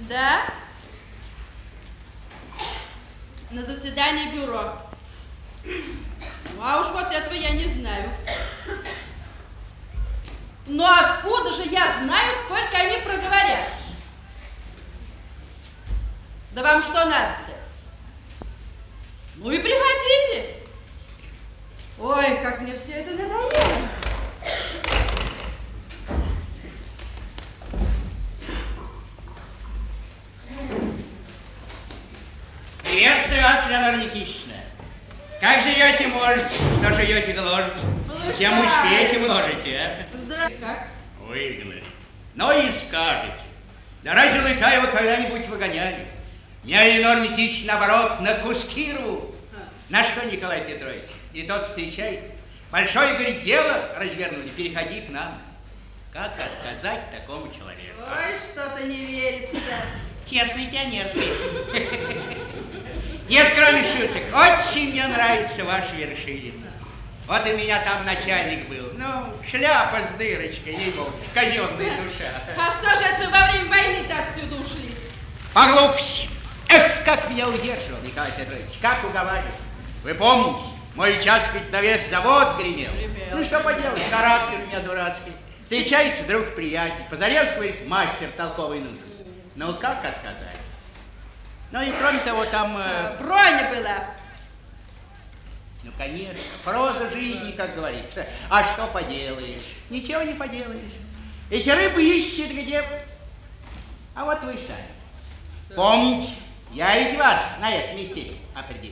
Да? На заседании бюро. Ну, а уж вот этого я не знаю. Но откуда же я знаю, сколько они проговорят? Да вам что надо-то? Ну и приходите. Ой, как мне все это надоело. Приветствую вас, Леонора Никитична. Как живете, можете, что живете, гложете. Чем успехи множите, а? Да, как? Выгнали. Но и скажете. Да разве Лытаева когда-нибудь выгоняли? Меня Леонора Никитична, наоборот, на куски рвут. На что, Николай Петрович? И тот встречает. Большое, говорит, дело развернули, переходи к нам. Как отказать такому человеку? Ой, что-то не верится. Честный пионерский. Нет, кроме шуток, очень мне нравится ваш Вершинин. Вот у меня там начальник был. Ну, шляпа с дырочкой, ей-богу, казенная душа. А что же это вы во время войны-то отсюда ушли? По глупости. Эх, как меня удерживал Николай Петрович, как уговаривал. Вы помните, мой час ведь на весь завод гремел. Ну, что поделать, характер у меня дурацкий. Встречается друг-приятель, позарез, говорит, мастер толковый нужен. Ну, как отказать? Ну, и кроме того, там... Броня была. Ну, конечно, проза жизни, как говорится. А что поделаешь? Ничего не поделаешь. Эти рыбы ищут где... А вот вы сами. Помните, я ведь вас на это местечко определил.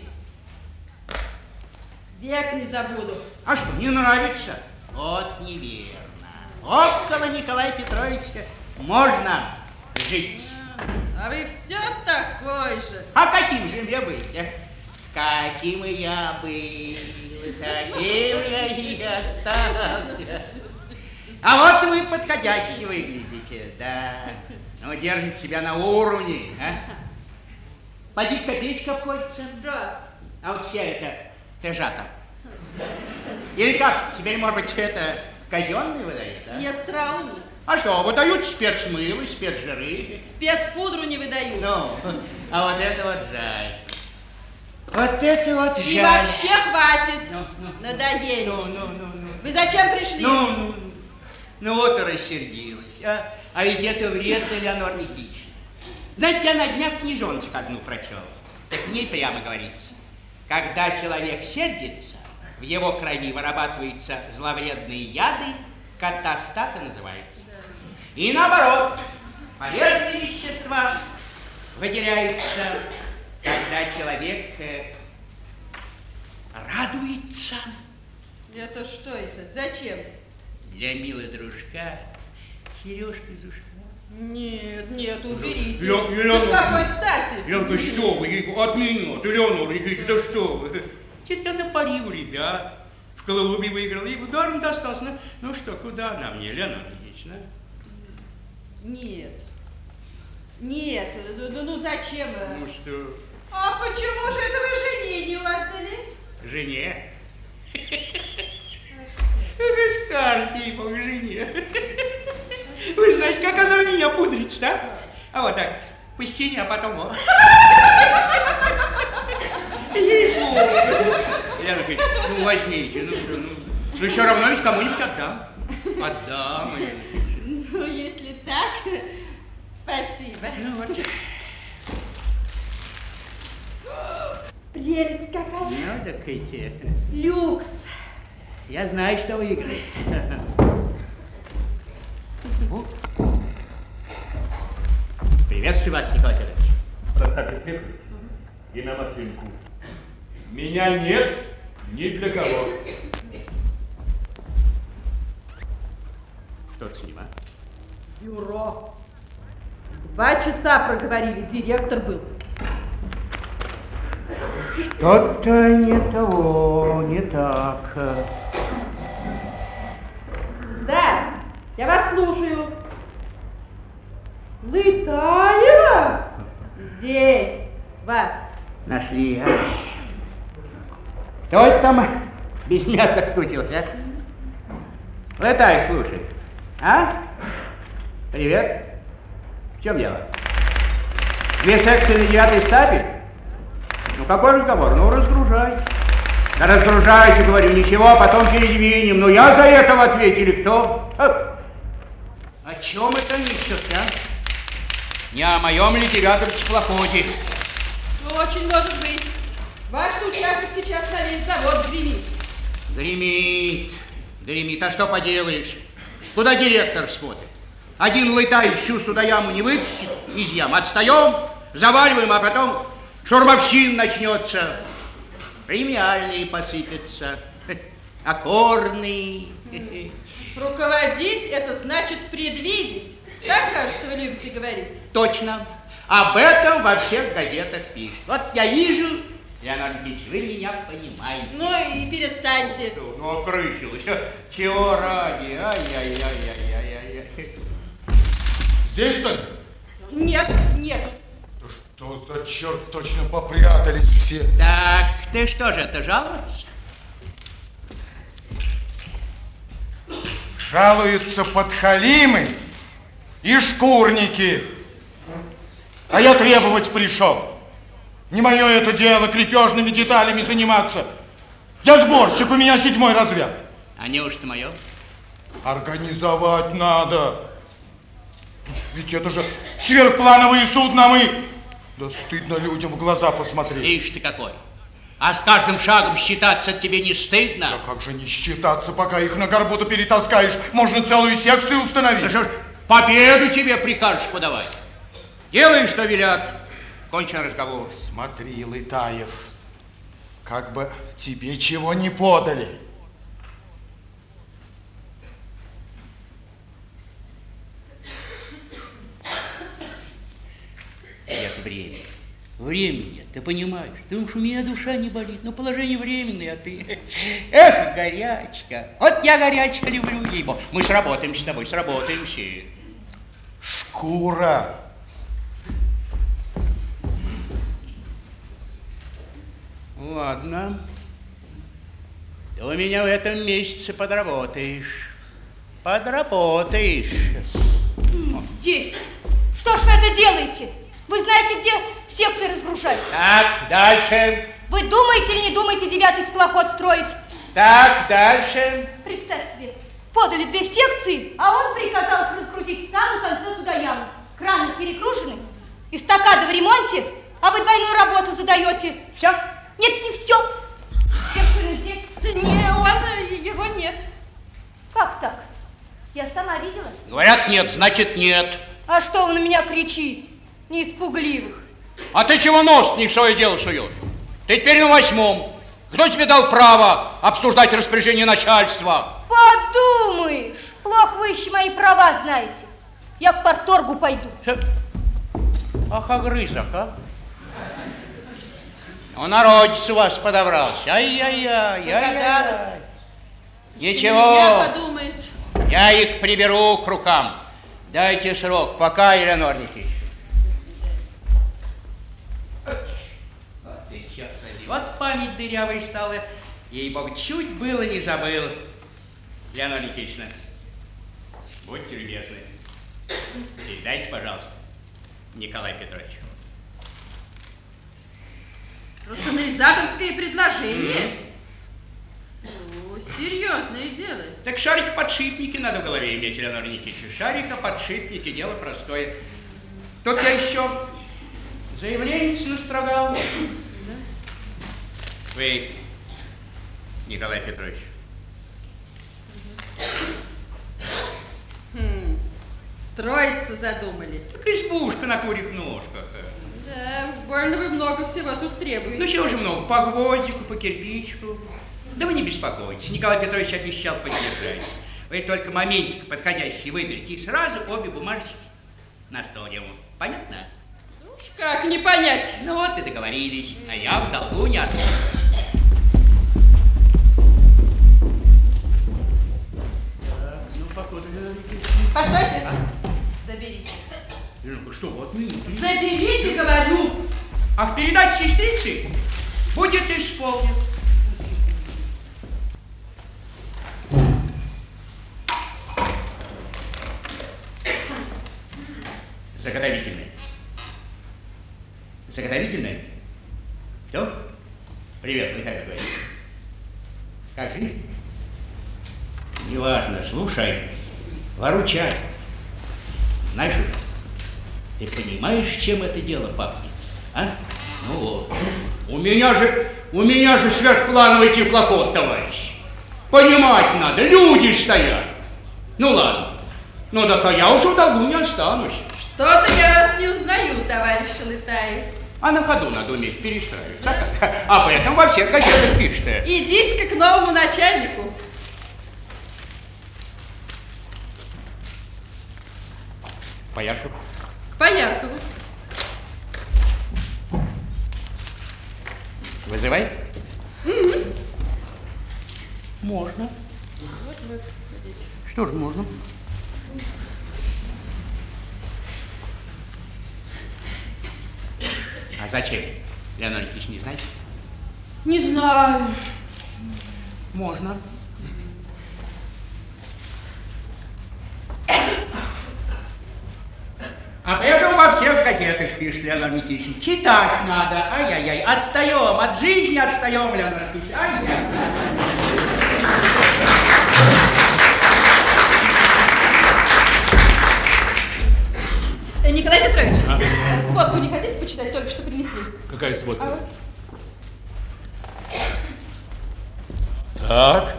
Век не забуду. А что, не нравится? Вот неверно. Около Николая Петровича можно жить. А вы все такой же. А каким же мне быть, а? Каким я был, таким я и остался. А вот вы подходяще выглядите, да. Ну, держите себя на уровне, а? Поди в копеечку обходится. Да. А вот вся эта тежата. Или как, теперь, может быть, это казенный выдают, а? Не странно. А что, выдают спецмыло, спецжиры? Спецпудру не выдают. Ну, а вот это вот жаль. Вот это вот жаль. И вообще хватит. Ну. Надоели. Ну. Вы зачем пришли? Ну вот и рассердилась. А ведь это вредно, Леонора Никитична. Знаете, я на днях книжоночку одну прочел. Так в ней прямо говорится. Когда человек сердится, в его крови вырабатываются зловредные яды, катастаты называются. И наоборот, полезные вещества выделяются, когда человек радуется. Это что это? Зачем? Для милой дружка сережка из ушка. Нет, уберите. Леонора, с какой стати? Ленка, что вы, от меня, ты, Леонора Никитична, да что вы? Теперь я на пари у ребят. В клубе выиграл, и ударом достался. Ну что, куда она мне, Леонора Никитична? Нет, ну зачем? Ну что? А почему же это вы жене не отдали? Жене? Вы скажете ей, бог, жене. Вы знаете, как она меня пудрит, да? А вот так, по стене, а потом вот. Лена говорит, ну возьмите, ну что, ну все равно ведь кому-нибудь отдам. Отдам. Ну, если так, спасибо. Ну вот. Прелесть какая. Ну, так эти. Люкс. Я знаю, что выиграет. Приветствую вас, Николай Петрович. Поставьте и на машинку. Меня нет ни для кого. Кто с ним, а? Бюро. 2 часа проговорили, директор был. Что-то не того, не так. Да, я вас слушаю. Лытаева? Здесь, вас. Нашли. Кто это там без мяса скрутился, а? Лытай, слушай. А? Привет. В чем дело? 2 секции на 9 стапель? Ну, какой разговор? Ну, разгружай. Да разгружайте, говорю, ничего, потом передвинем. Ну, я за это в ответе или кто? О чем это ищет, а? Не о моем ли 9-м теплоходе? Ну, очень может быть. Ваш участок сейчас на весь завод гремит. Гремит, гремит. А что поделаешь? Куда директор смотрит? Один лытай всю сюда яму не вытащит из ям. Отстаем, заваливаем, а потом шурмовщин начнется. Премиальные посыпятся, окорные. Руководить – это значит предвидеть. Так, кажется, вы любите говорить. Точно. Об этом во всех газетах пишут. Вот я вижу, Леонид Ильич, вы меня понимаете. Ну и перестаньте. Ну, окрысилась. Чего ради? Ай-яй-яй-яй-яй-яй. Здесь что ли? Нет, нет. Да что за черт, точно попрятались все. Так, ты что же, это жаловаться? Жалуются подхалимы и шкурники. А я требовать пришел. Не мое это дело крепежными деталями заниматься. Я сборщик, у меня 7-й разряд. А неужто мое? Организовать надо. Ведь это же сверхплановые судна мы. Да стыдно людям в глаза посмотреть. Ишь ты какой. А с каждым шагом считаться тебе не стыдно? Да как же не считаться, пока их на горбу-то перетаскаешь? Можно целую секцию установить. Да что ж, победу тебе прикажешь подавать. Делай, что велят. Кончен разговор. Смотри, Лытаев, как бы тебе чего не подали. Это время. Времени, ты понимаешь? Ты думаешь, у меня душа не болит. Но положение временное, а ты... Эх, горячка. Вот я горячка люблю его. Мы сработаемся с тобой, сработаемся. Шкура. Ладно. Ты у меня в этом месяце подработаешь. Подработаешь. Здесь. Что ж вы это делаете? Вы знаете, где секции разгружают? Так, дальше. Вы думаете или не думаете 9-й теплоход строить? Так, дальше. Представь себе, подали 2 секции, а он приказал их разгрузить в самом конце судоямы. Краны перегружены, эстакада в ремонте, а вы двойную работу задаете. Все? Нет, не все. Вершины здесь. Его нет. Как так? Я сама видела. Говорят нет, значит нет. А что вы на меня кричите? Не испугливых. А ты чего нос не в свое дело суешь? Ты теперь на 8-м. Кто тебе дал право обсуждать распоряжение начальства? Подумаешь, плохо вы еще мои права знаете. Я к парторгу пойду. Ах, огрызок, а? Ну, народец у вас подобрался. Ай-яй-яй, Догадалась. Ничего. Я подумает. Я их приберу к рукам. Дайте срок. Пока, Елена Никитична. Вот ты черт возьми. Вот память дырявой стала. Ей-богу, чуть было не забыл. Елена Никитична, будьте любезны. Передайте, пожалуйста, Николаю Петровичу. Рационализаторское предложение. О, серьезное дело. Так шарик-подшипники надо в голове иметь, Леонид Никитич. Шарика-подшипники, дело простое. Тут я еще заявление настрогал. Да? Вы, Николай Петрович. Строиться задумали. Так избушка на курьих ножках. Да, уж больно вы много всего тут требуете. Ну чего же много, по гвоздику, по кирпичику. Да вы не беспокойтесь, Николай Петрович обещал поддержать. Вы только моментик подходящий выберите и сразу обе бумажечки на стол ему. Понятно? Уж как не понять. Ну вот и договорились, а я в долгу не останусь. Так, ну покуда говорите. Постойте. Заберите. Ну что, вот минуту. Заберите, говорю. Ах, передать сестрице? Будет исполнен. Заготовительный. Заготовительная? Что? Привет, Михаил говорит. Как жизнь? Неважно, слушай, выручай. Знаешь, ты понимаешь, чем это дело пахнет? А? Ну вот. У меня же сверхплановый теплоход, товарищ. Понимать надо, люди стоят. Ну ладно. Ну так я уж в долгу не останусь. Что-то я вас не узнаю, товарищ Шалетаев. А на ходу надо уметь перестраиваться. Об этом во всех газетах пишут. Идите-ка к новому начальнику. По Яркову? К Пояркову. Вызывай? Угу. Можно. Вот. Что ж, можно. А зачем? Леонид Никитич не знаете? Не знаю. Можно. А поэтому во всех газетах пишет Леонид Никитич. Читать надо. Ай-яй-яй. Отстаем. От жизни отстаем, Леонид Никитич. Ай-яй. Николай Петрович, сводку не хотите почитать? Только что принесли. Какая сводка? А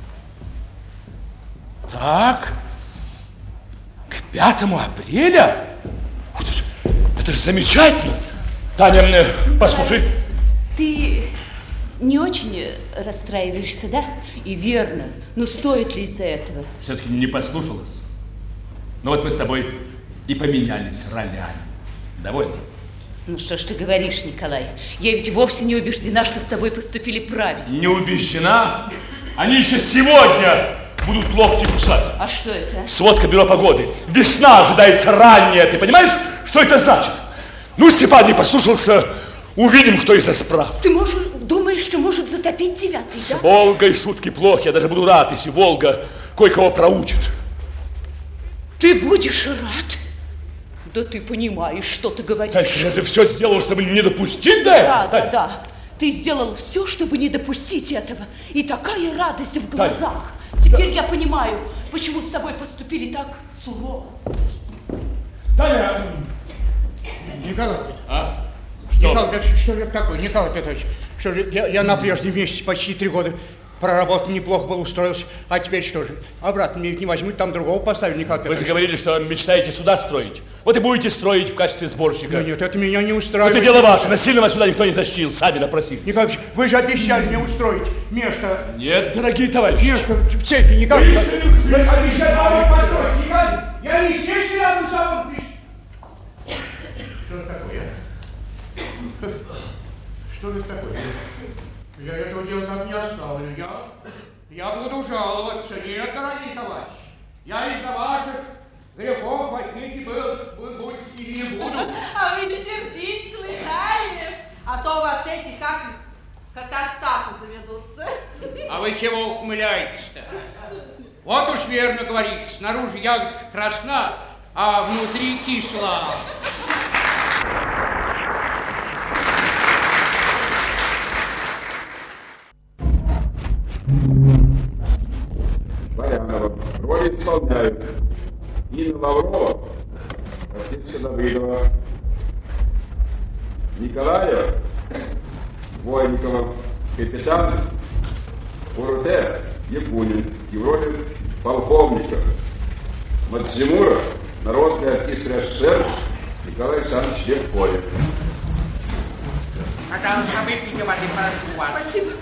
Так. К 5 апреля? Это же замечательно. Таня, послушай. Ты не очень расстраиваешься, да? И верно. Но стоит ли из-за этого? Все-таки не послушалась. Ну вот мы с тобой и поменялись ролями. Довольно? Ну что ж ты говоришь, Николай? Я ведь вовсе не убеждена, что с тобой поступили правильно. Не убеждена? Они еще сегодня будут локти кусать. А что это? Сводка бюро погоды. Весна ожидается ранняя. Ты понимаешь, что это значит? Ну, Степан не послушался. Увидим, кто из нас прав. Ты думаешь, что может затопить 9-й, да? С Волгой шутки плохи. Я даже буду рад, если Волга кое-кого проучит. Ты будешь рад? Да ты понимаешь, что ты говоришь. Дальше я же все сделал, чтобы не допустить до этого. Да. Ты сделал все, чтобы не допустить этого. И такая радость в глазах. Теперь я понимаю, почему с тобой поступили так сурово. Таня! Николай Петрович. А? Николай Петрович, что же это такое? Николай Петрович, что же, я на прежнем месте почти 3 года проработал, неплохо был, устроился. А теперь что же? Обратно меня не возьмут, там другого поставили, Николай Петрович. Вы же говорили, что мечтаете суда строить. Вот и будете строить в качестве сборщика. Ну нет, это меня не устраивает. Это дело ваше. Насильно вас сюда никто не тащил. Сами напросились. Николай Петрович, вы же обещали мне устроить место. Нет, дорогие товарищи. Место в цехе, Николай Петрович. Вы обещали вам построить, Николай. Я не здесь рядом с собой. Что это такое? Что это такое? Я этого дела так не оставлю. Я буду жаловаться. Нет, дорогие товарищи. Я из-за ваших грехов отнюдь быть и не буду. А вы не сердитесь, Шалетаев. А то у вас эти как Остапы заведутся. А вы чего ухмыляетесь-то? Вот уж верно говорит, снаружи ягодка красна, а внутри кисла. Барянова. Роль исполняют Нина Лаврова, артистка Давыдова, Николаев, Войникова, капитан Уруте, Якунин, и в роли полковника Мадзимуров, народный артист РСФСР Николай Александрович Левкоев. Пожалуйста, выпейте воды, прошу вас. Спасибо.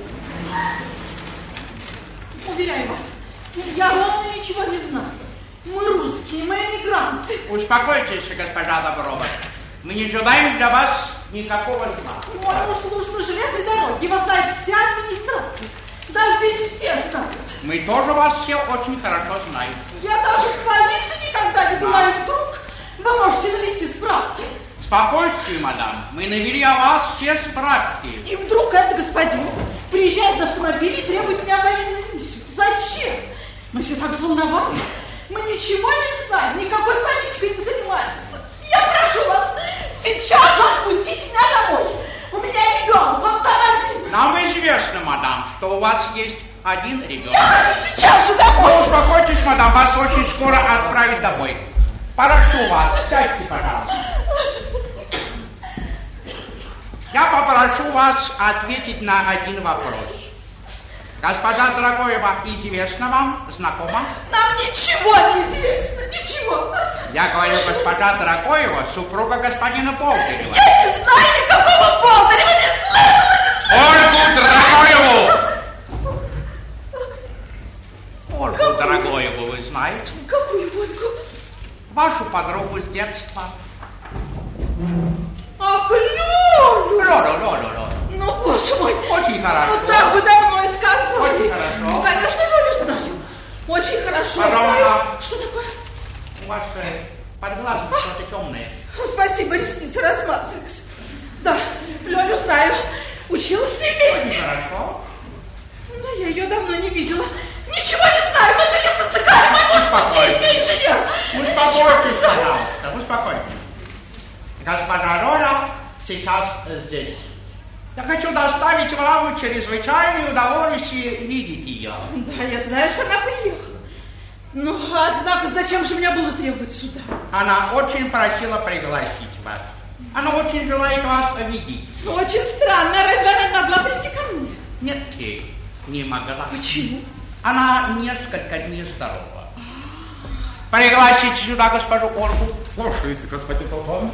Уверяю вас, я ровно ничего не знаю. Мы русские, мы эмигранты. Успокойтесь, госпожа Лаврова. Мы не желаем для вас никакого зла. Потому что нужно железной дороги. Его знает вся администрация. Даже здесь все знают. Мы тоже вас все очень хорошо знаем. Я даже в больнице никогда не была, и вдруг вы можете навести справки. Спокойствие, мадам. Мы навели о вас все справки. И вдруг этот господин приезжает на автомобиле и требует меня военную миссию. Зачем? Мы все так взволновались. Мы ничего не знаем, никакой политикой не занимаемся. Я прошу вас, Сейчас же отпустите меня домой. У меня ребенок, он там один. Нам известно, мадам, что у вас есть один ребенок. Я хочу сейчас же домой. Ну, успокойтесь, мадам, вас очень скоро отправят домой. Прошу вас, сядьте, пожалуйста. Я попрошу вас ответить на один вопрос. Госпожа Драгоева известна вам, знакома? Нам ничего не известно, ничего. Я говорю, госпожа Драгоева, супруга господина Болдырева. Я не знаю никакого Болдырева, не слышала. Ольгу Драгоеву! Ольгу Драгоеву вы знаете? Какую Ольгу? Вашу подругу с детства. Ах, Лёлю! Лёлю. Ну, боже мой. Очень хорошо. Ну, так бы давно и сказали. Очень хорошо. Ну, конечно, Лёлю знаю. Очень хорошо. Пожалуйста. Что такое? У вас под глазом что-то темное. Спасибо, ресницы размазались. Да, Лёлю знаю. Училась с ней вместе. Очень хорошо. Но я ее давно не видела. Ничего не знаю. Мы жили в Цицикале. Мой муж путейский инженер. Успокойтесь, пожалуйста. Успокойтесь. Госпожа Лёля сейчас здесь. Я хочу доставить вам чрезвычайное удовольствие видеть ее. Да, я знаю, что она приехала. Ну, однако, зачем же меня было требовать сюда? Она очень просила пригласить вас. Она очень желает вас видеть. Ну, очень странно. Разве она не могла прийти ко мне? Нет, не могла. Почему? Она несколько дней здорова. Пригласите сюда госпожу Ольгу. Слушайте, господин полковник.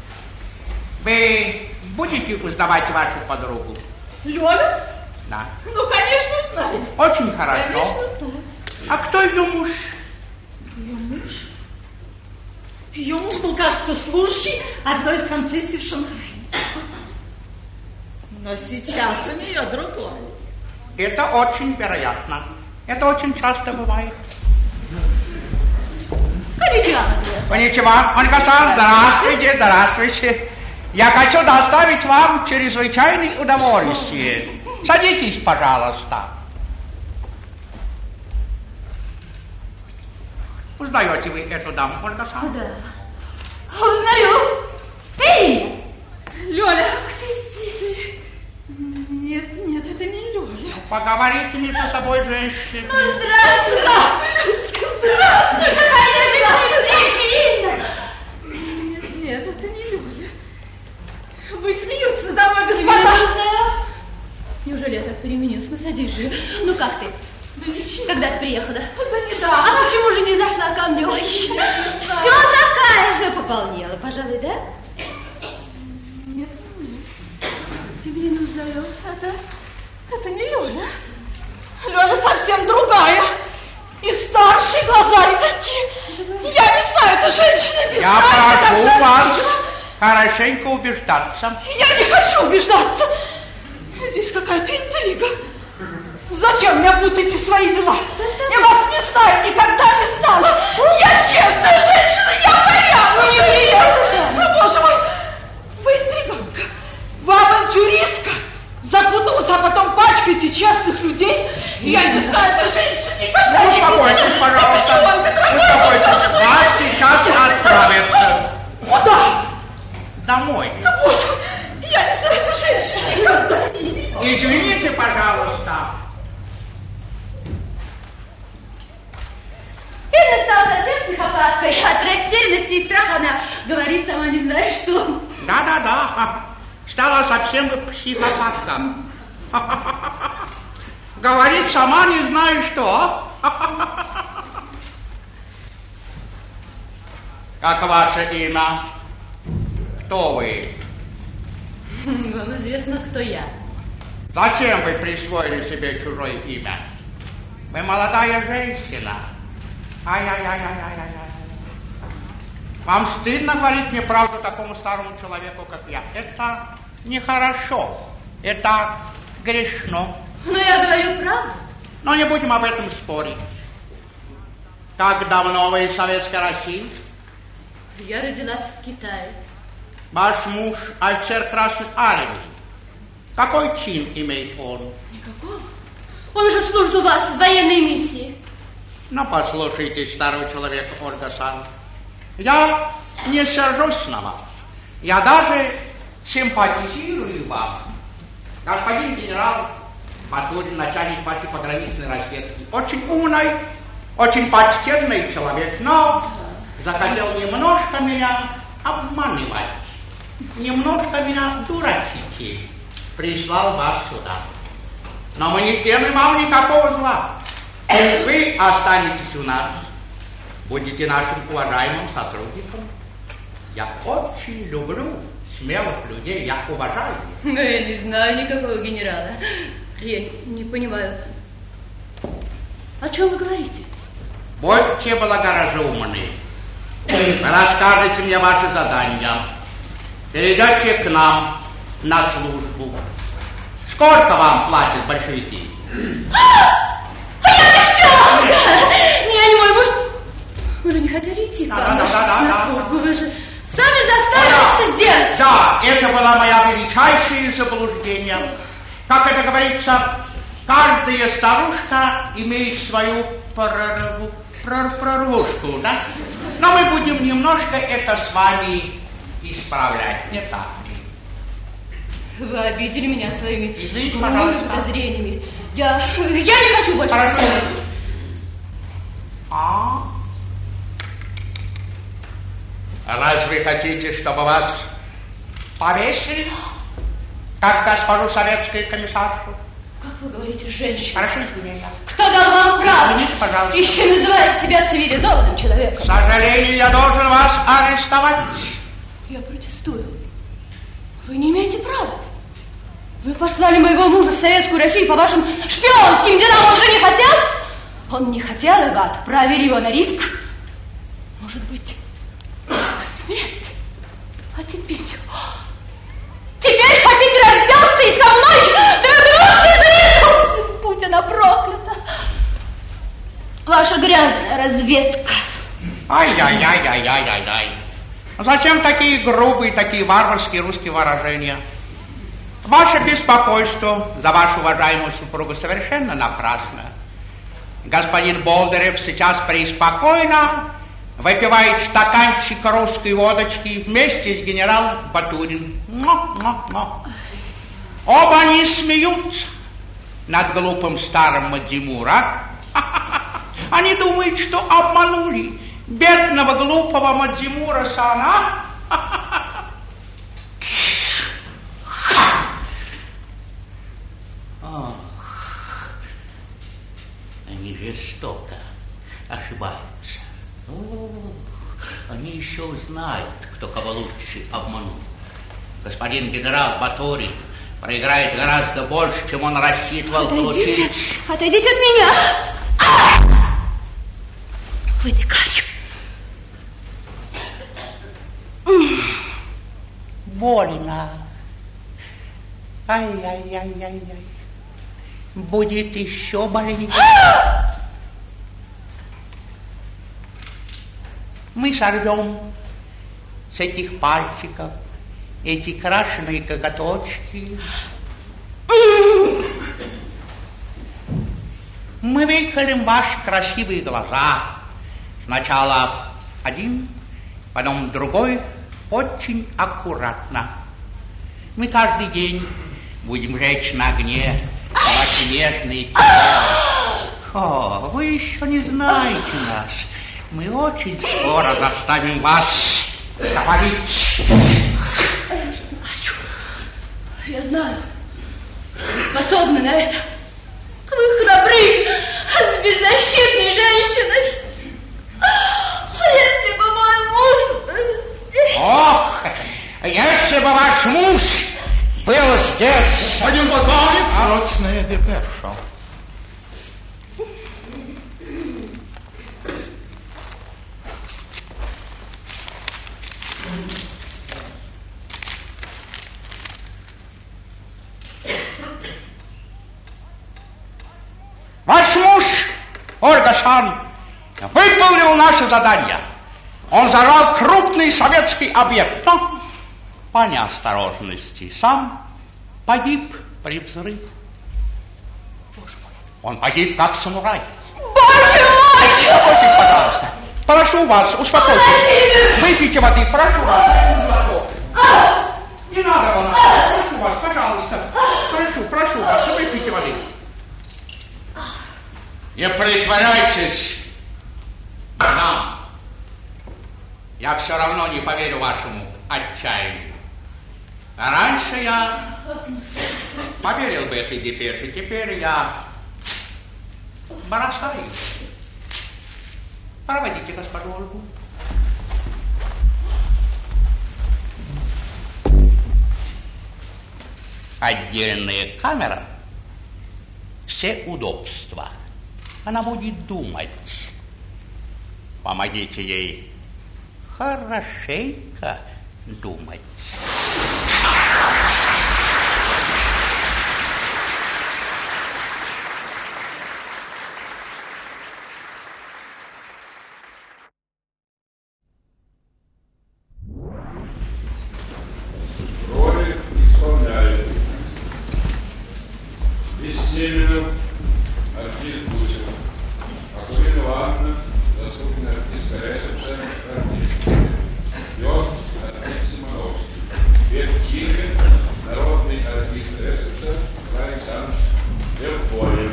Вы будете узнавать вашу подругу? Лёлю? Да. Ну, конечно, знаю. Очень хорошо. Конечно, знаю. А кто ее муж? Ее муж? Ее муж был, кажется, служащий одной из концессий в Шанхае. Но сейчас у нее другой. Это очень вероятно. Это очень часто бывает. Коничева, Ольга-сан, здравствуйте. Я хочу доставить вам чрезвычайное удовольствие. Садитесь, пожалуйста. Узнаете вы эту даму, Ольга-сан? Да. Узнаю. Эй! Лёля, ты здесь? Нет, это не Лёля. Поговорите между собой, женщины. Ну, здравствуй, Людочка. Здравствуй, какая ты Нет, это не Лёля. Вы смеются надо мной, господа. Неужели я так переменилась? Ну, садись же. Ну, как ты? Да ничего. Когда ты приехала? Да недавно. А почему же не зашла ко мне? Ой, все такая же пополнела, пожалуй, да? Нет. Тебе не узнаю. Это не Лёля. Лёля совсем другая. И старшие глаза не такие. Я не знаю, это женщина не Я знаю. прошу вас хорошенько убеждаться. Я не хочу убеждаться. Здесь какая-то интрига. Зачем меня путаете в свои дела? Я вас не знаю, никогда не знала. Я честная женщина, я порядочная. Ну, боже мой, вы интриганка, вы авантюристка. Запутался, а потом пачкаете честных людей. Я не знаю, эта женщина никогда не видела. Успокойтесь, пожалуйста. Успокойтесь. Вас сейчас отправят. Куда? Домой. Ну, боже мой, я не знаю, эта женщина никогда не видела. Извините, пожалуйста. Инна стала совсем психопаткой. От растерянности и страха она говорит сама не знает что. Да. Стала совсем психопатка. Говорит сама не знаю что. Как ваше имя? Кто вы? Вам известно, кто я. Зачем вы присвоили себе чужое имя? Вы молодая женщина. Ай-яй-яй-яй-яй-яй. Вам стыдно говорить мне правду такому старому человеку, как я? Это нехорошо. Это грешно. Но я говорю правду. Но не будем об этом спорить. Как давно вы из Советской России? Я родилась в Китае. Ваш муж офицер Красной Армии. Какой чин имеет он? Никакого. Он же служит у вас в военной миссии. Ну, послушайте, старого человека, Ольга-сан. Я не сержусь на вас. Я даже симпатизирую вам. Господин генерал Батурин, начальник вашей пограничной разведки, очень умный, очень почтенный человек, но захотел немножко меня обманывать, немножко меня дурачить. Прислал вас сюда. Но мы не делаем вам никакого зла. Вы останетесь у нас, будете нашим уважаемым сотрудником. Я очень люблю смелых людей, я уважаю. Но я не знаю никакого генерала. Я не понимаю. О чем вы говорите? Будьте благоразумны. Расскажите мне ваши задания. Перейдете к нам на службу. Сколько вам платят большевики? Я не могу. Вы же не хотели идти на службу. Вы же сами заставили это сделать. Да, это было мое величайшее заблуждение. Как это говорится, каждая старушка имеет свою прорвушку, да? Но мы будем немножко это с вами исправлять, не так ли? Вы обидели меня своими подозрениями. Я не хочу больше разговаривать. Разве хотите, чтобы вас повесили, как госпожу советскую комиссаршу? Как вы говорите, женщина? Хорошо, извините. Кто дал вам право? Извините, пожалуйста. Еще называет себя цивилизованным человеком. К сожалению, я должен вас арестовать. Я протестую. Вы не имеете права. Вы послали моего мужа в Советскую Россию по вашим шпионским делам. Он же не хотел? Он не хотел, и вы отправили его на риск. Может быть, на смерть. А теперь хотите разделаться и со мной? Да будь она проклята. Ваша грязная разведка. Ай-яй-яй-яй-яй-яй. Зачем такие грубые, такие варварские русские выражения? Ваше беспокойство за вашу уважаемую супругу совершенно напрасно. Господин Болдырев сейчас преспокойно выпивает стаканчик русской водочки вместе с генералом Батуриным. Оба они смеются над глупым старым Мадзимура. Они думают, что обманули бедного глупого Мадзимура-сана. Они жестоко ошибаются. Они еще узнают, кто кого лучше обманул. Господин генерал Батурин проиграет гораздо больше, чем он рассчитывал получить. Отойдите от меня! Вы дикарь. Больно. Ай-яй-яй-яй-яй. Будет еще больнее. Мы сорвем с этих пальчиков эти крашеные коготочки. Мы выколем ваши красивые глаза. Сначала один, потом другой, очень аккуратно. Мы каждый день будем жечь на огне ваши нежные тела. О, вы еще не знаете нас. Мы очень скоро заставим вас говорить. Я знаю. Вы способны на это. Вы храбры с беззащитной женщиной. Если бы мой муж был здесь... Ох, если бы ваш муж был здесь... Господин полковник, срочная депеша. Ваш муж, Ольга-сан, выполнил наше задание. Он взорвал крупный советский объект, но по неосторожности сам погиб при взрыве. Боже мой, он погиб как самурай. Боже мой! Пожалуйста, прошу вас, успокойтесь. Выпейте воды, прошу вас. Не надо, Вона. Прошу вас, пожалуйста. Прошу вас, выпейте воды. Не притворяйтесь, мадам. Я все равно не поверю вашему отчаянию. А раньше я поверил бы этой депеше, теперь я бросаю. Проводите госпожу Ольгу. Отдельная камера, все удобства. Она будет думать. Помогите ей хорошенько думать. Роли исполняет Бессеменов, артист Гусев, Акулина Ивановна, заслуженная артистка РСФСР, артист Лёд, артист Симоновский, Бек Чикин, народный артист РСФСР, Александр Левкоев.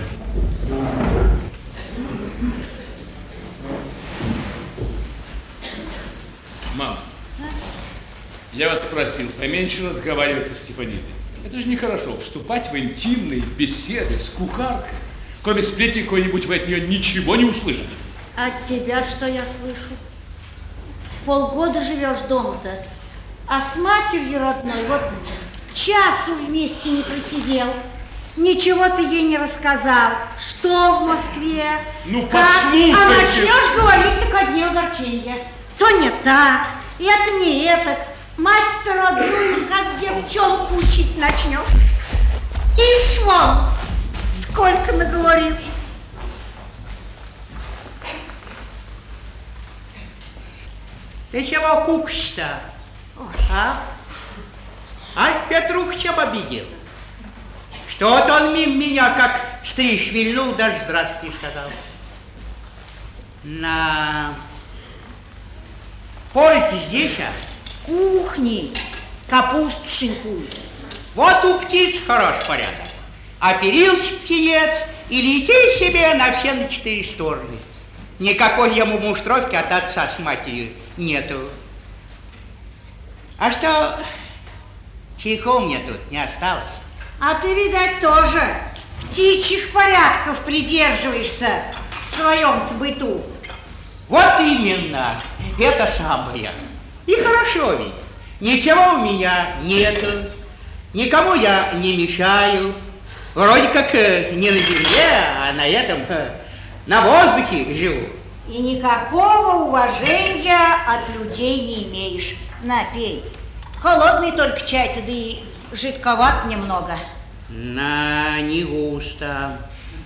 Мам, я вас спросил поменьше разговаривать со Степанидой. Это же нехорошо, вступать в интимные беседы с кухаркой. Кроме сплетни какой-нибудь вы от нее ничего не услышите. От тебя что я слышу? Полгода живешь дома-то, а с матерью родной вот часу вместе не просидел. Ничего ты ей не рассказал. Что в Москве? Ну, как? послушайте. А начнешь говорить, так одни огорчения. То не так, это не это. Мать-то родную, как девчонку учить начнешь. Ишь вон, сколько наговоришь. Ты чего кукаешь-то? А? А Петрух чем обидел? Что-то он мимо меня, как стриж вильнул, даже здравствуйте сказал. На... Поле-то здесь, а? Кухни, капусту шинкуют. Вот у птиц хорош порядок. Оперился птенец и лети себе на все на 4 стороны. Никакой ему муштровки от отца с матерью нету. А что, чайку мне тут не осталось? А ты, видать, тоже птичьих порядков придерживаешься в своем-то быту. Вот именно, это самое. И хорошо ведь. Ничего у меня нету, никому я не мешаю. Вроде как не на земле, а на этом, на воздухе живу. И никакого уважения от людей не имеешь. На, пей. Холодный только чай-то, да и жидковат немного. На, не густо.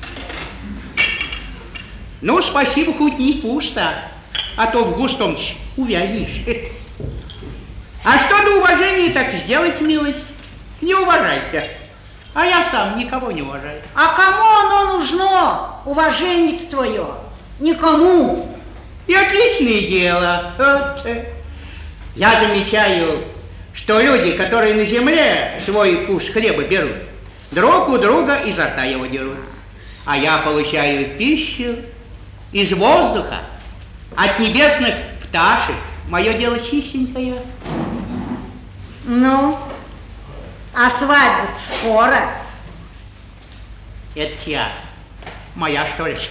Ну, спасибо, хоть не пусто, а то в густом увязнешь. А что до уважения, так сделать милость. Не уважайте. А я сам никого не уважаю. А кому оно нужно, уважение-то твое? Никому. И отличное дело. Вот. Я замечаю, что люди, которые на земле свой кус хлеба берут, друг у друга изо рта его дерут. А я получаю пищу из воздуха, от небесных пташек. Мое дело чистенькое. Ну, а свадьба-то скоро. Это я. Моя, что ли?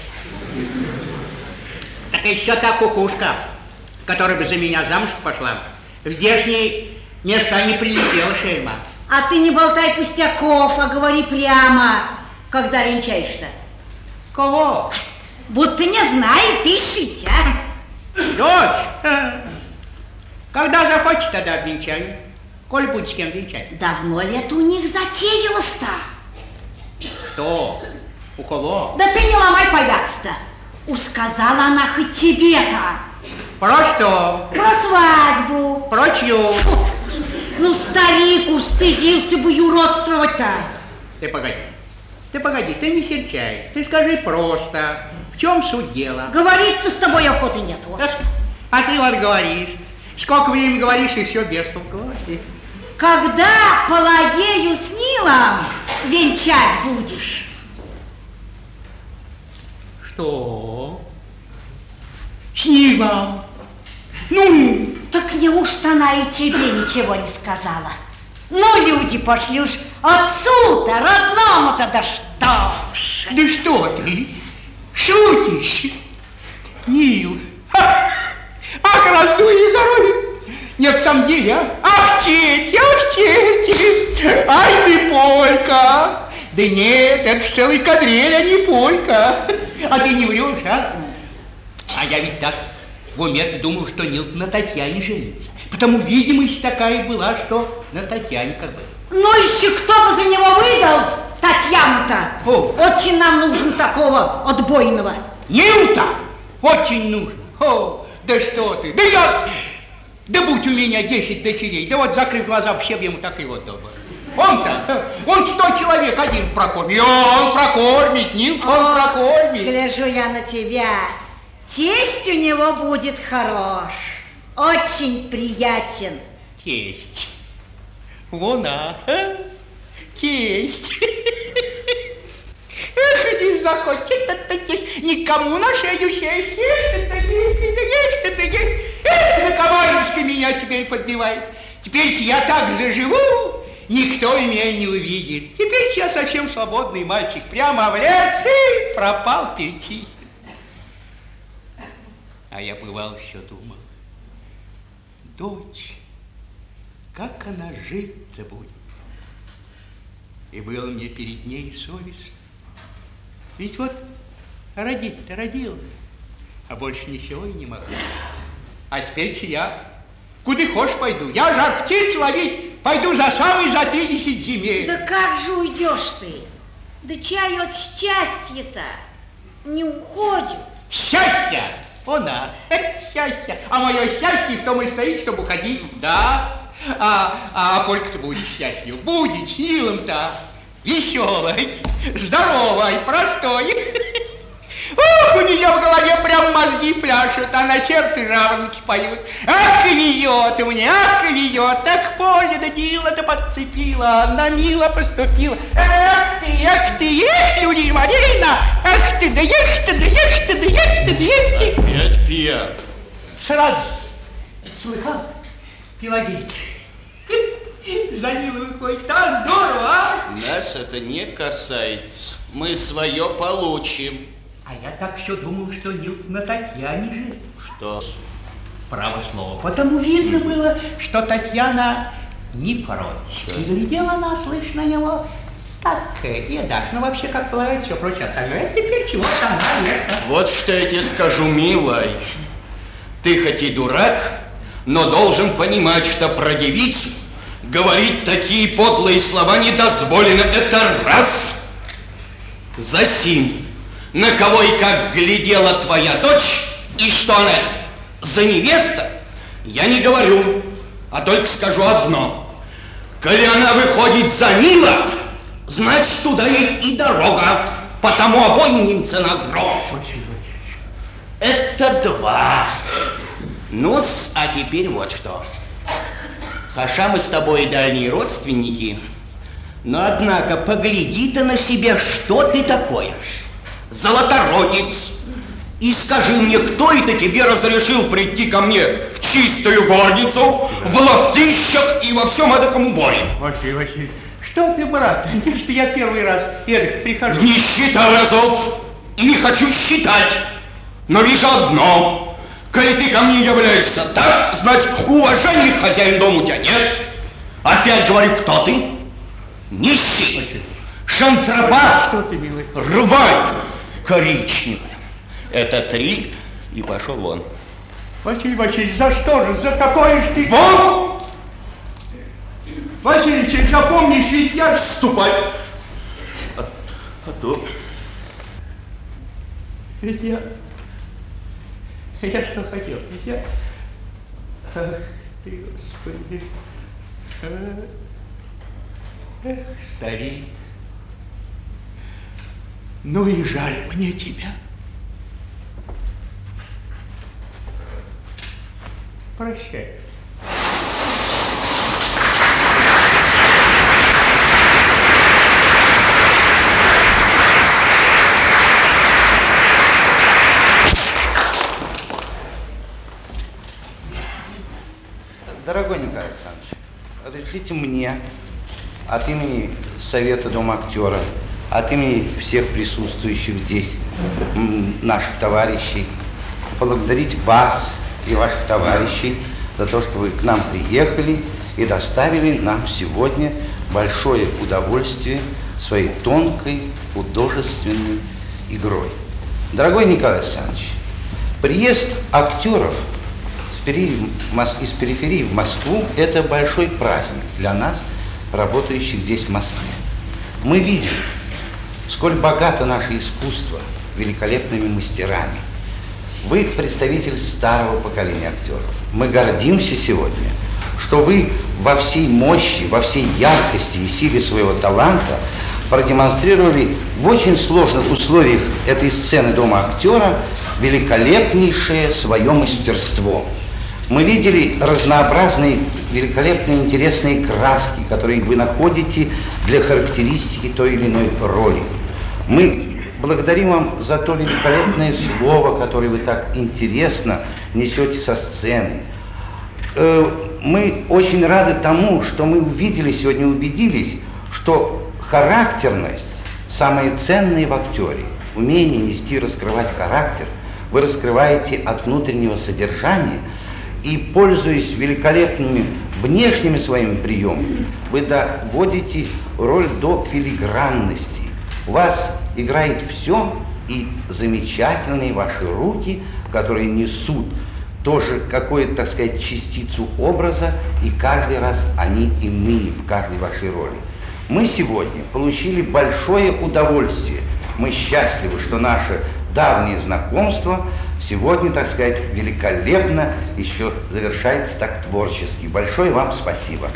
Так еще та кукушка, которая бы за меня замуж пошла, в здешние места не прилетела, шельма. А ты не болтай пустяков, а говори прямо, когда венчаешь-то. Кого? Будто не знает, дышить, а? Дочь, когда захочет, тогда обвенчаю. Коль будет с кем венчать. Давно ли это у них затеялось-то? Что? У кого? Да ты не ломай паяться-то. Уж сказала она хоть тебе-то. Про что? Про свадьбу. Про чью? Ну, старик уж стыдился бы юродствовать-то. Ты погоди, ты не серчай. Ты скажи просто, в чем суть дела? Говорить-то с тобой охоты нету. А ты вот говоришь. Сколько времени говоришь, и все без толку. когда Пелагею с Нилом венчать будешь? Что? С Нилом? Ну? Так неужто она и тебе ничего не сказала? Ну, люди пошли уж отцу-то, родному-то, да что ж. Да что ты? Шутишь? Нил. Ах, раздуй горой. Нет, в самом деле, а? Ах, тети, ай ты, полька. Да нет, это ж целый кадриль, а не полька. А ты не врешь, а? А я ведь так в уме думал, что Нил на Татьяне женится. Потому видимость такая была, что на Татьяне как бы. Ну еще кто бы за него выдал Татьяну-то? Очень нам нужен такого отбойного. Нил-то очень нужен. О, да что ты, да будь у меня 10 дочерей, да вот закрыв глаза, все ему так и вот добр. Он 100 человек один прокормит. Он прокормит, Нил, он прокормит. Гляжу я на тебя. Тесть у него будет хорош, очень приятен. Тесть. Вон, тесть. Эх, не захочет это тесть никому на шею сесть. На Коваринской меня теперь подбивает. Теперь я так заживу, никто меня не увидит. Теперь я совсем свободный мальчик. Прямо в лес и пропал перейти. А я бывал еще думал, дочь, как она жить-то будет? И было мне перед ней совестно. Ведь вот родить-то родила, а больше ничего и не могу. А теперь я куда хочешь пойду. Я жар птиц ловить пойду за 30 земель. Да как же уйдешь ты? Да чай от счастья-то не уходит. Счастье! Она, счастье. А мое счастье в том и стоит, чтобы уходить. Да. А Полька-то будет счастлив. Будет с Нилом-то. Веселой, здоровой, простой. Ох, у нее в голове прям мозги пляшут, а на сердце жаворонки поют. Ах, и везет мне, ах, и везет. Так Поля да Нила-то подцепила, на мило поступила. Эх ты, Юлия Марина. Ах ты, да эх ты, да эх ты, да эх ты, да эх ты. Опять пьян. Сразу слыхал, Пелагея, за Нилой выходит, так здорово, а? Нас это не касается, мы свое получим. А я так все думал, что Нил на Татьяне жил. Что? Право слово. Потому видно было, что Татьяна не против. И глядела она, слышно его, так, едаш, ну вообще, как полагает, все прочее остальное. Теперь чего-то она нет. Вот что я тебе скажу, милый. Ты хоть и дурак, но должен понимать, что про девицу говорить такие подлые слова не дозволено. Это раз. Засим. На кого и как глядела твоя дочь, и что она это, за невеста, я не говорю, а только скажу одно. Коли она выходит за Нила, значит, туда ей и дорога, потому обоим немцы на гроб. Это два. Ну-с, а теперь вот что. Хаша мы с тобой дальние родственники, но, однако, погляди-то на себя, что ты такое. Золоторотец, и скажи мне, кто это тебе разрешил прийти ко мне в чистую горницу, в лаптищах и во всем эдаком уборе? Василий, что ты, брат? Что я первый раз, Эрик, прихожу. Не считай разов и не хочу считать, но вижу одно. Коли ты ко мне являешься так, значит, уважения к хозяину дома у тебя нет. Опять говорю, кто ты? Нищий, шантропа, что ты, милый? Рвань коричневая. Это 3, и пошел вон. Василий, за что же? За какое ж ты? Вон! Василий, запомнишь, ведь я... Ступай! А то... Ведь я что хотел? Ведь я... Ах ты, Господи. Эх, старик. Ну и жаль мне тебя. Прощай. Дорогой Николай Александрович, разрешите мне от имени Совета Дома актера, от имени всех присутствующих здесь, наших товарищей, поблагодарить вас и ваших товарищей за то, что вы к нам приехали и доставили нам сегодня большое удовольствие своей тонкой художественной игрой. Дорогой Николай Александрович, приезд актеров из периферии в Москву – это большой праздник для нас, работающих здесь в Москве. Мы видим, сколь богато наше искусство великолепными мастерами. Вы представитель старого поколения актеров. Мы гордимся сегодня, что вы во всей мощи, во всей яркости и силе своего таланта продемонстрировали в очень сложных условиях этой сцены Дома актера великолепнейшее свое мастерство. Мы видели разнообразные, великолепные, интересные краски, которые вы находите для характеристики той или иной роли. Мы благодарим вам за то великолепное слово, которое вы так интересно несете со сцены. Мы очень рады тому, что мы увидели сегодня, убедились, что характерность самое ценное в актере. Умение нести и раскрывать характер вы раскрываете от внутреннего содержания, и, пользуясь великолепными внешними своими приемами, вы доводите роль до филигранности. У вас играет все, и замечательные ваши руки, которые несут тоже какую-то, так сказать, частицу образа, и каждый раз они иные в каждой вашей роли. Мы сегодня получили большое удовольствие. Мы счастливы, что наше давнее знакомство сегодня, так сказать, великолепно еще завершается так творчески. Большое вам спасибо.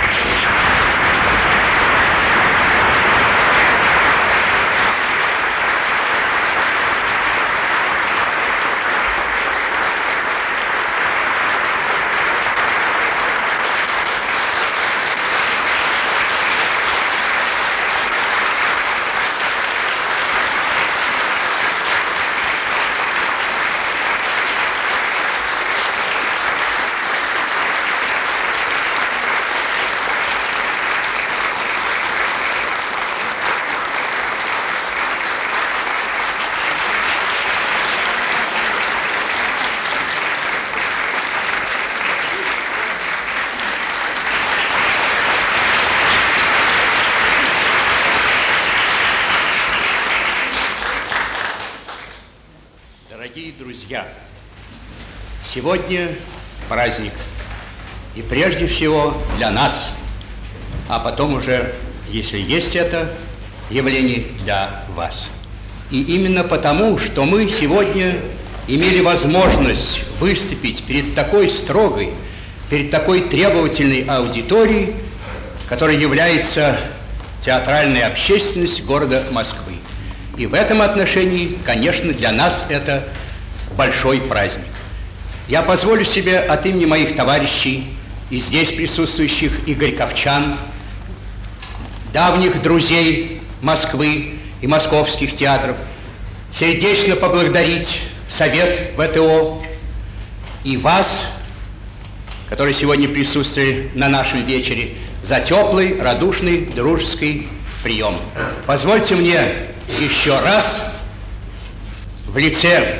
Дорогие друзья, сегодня праздник, и прежде всего для нас, а потом уже, если есть это явление, для вас. И именно потому, что мы сегодня имели возможность выступить перед такой строгой, перед такой требовательной аудиторией, которая является театральной общественностью города Москвы. И в этом отношении, конечно, для нас это большой праздник. Я позволю себе от имени моих товарищей и здесь присутствующих и горьковчан, давних друзей Москвы и московских театров, сердечно поблагодарить Совет ВТО и вас, которые сегодня присутствовали на нашем вечере, за теплый, радушный, дружеский прием. Позвольте мне еще раз в лице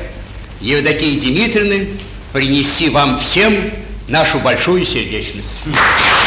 Евдокии Дмитриевны принести вам всем нашу большую сердечность.